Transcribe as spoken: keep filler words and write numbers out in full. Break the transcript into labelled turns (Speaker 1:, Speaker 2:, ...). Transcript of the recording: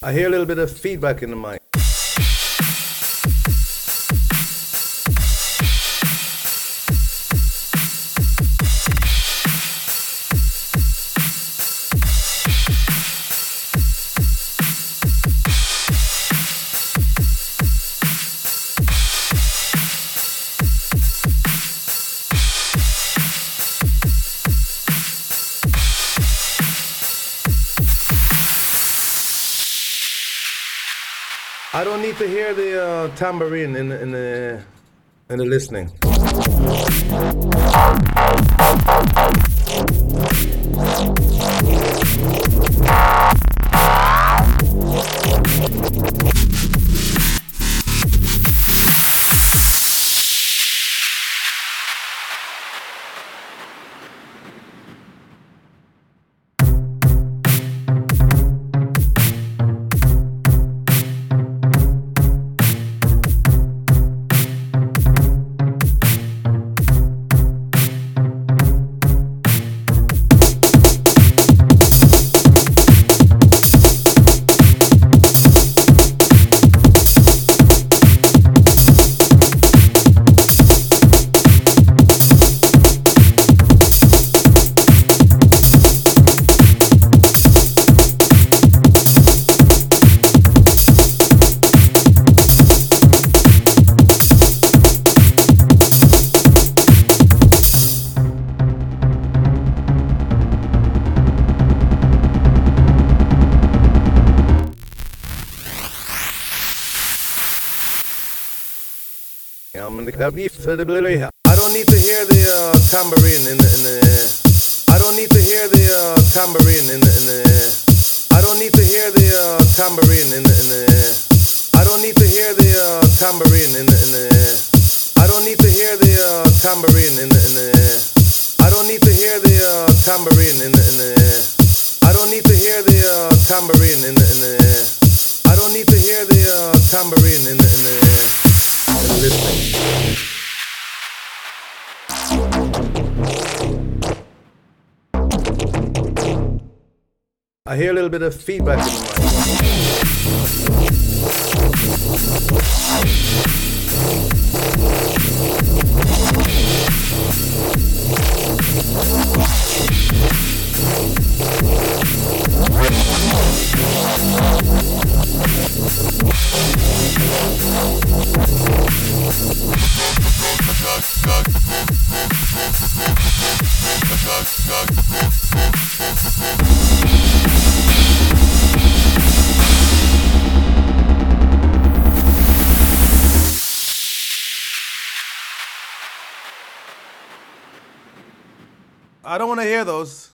Speaker 1: I hear a little bit of feedback in the mic. I don't need to hear the uh, tambourine in the, in the in the listening. I don't need to hear the uh, tambourine in the, in the I don't need to hear the uh, tambourine in the, in the I don't need to hear the uh, tambourine in the, in the I don't need to hear the uh, tambourine in the, in the I don't need to hear the uh, tambourine in the, in the I don't need to hear the uh, tambourine in the, in the I don't need to hear the uh, tambourine in the, in the I don't need to hear the uh, tambourine in the, in the listening. I hear a little bit of feedback in the I don't want to hear those.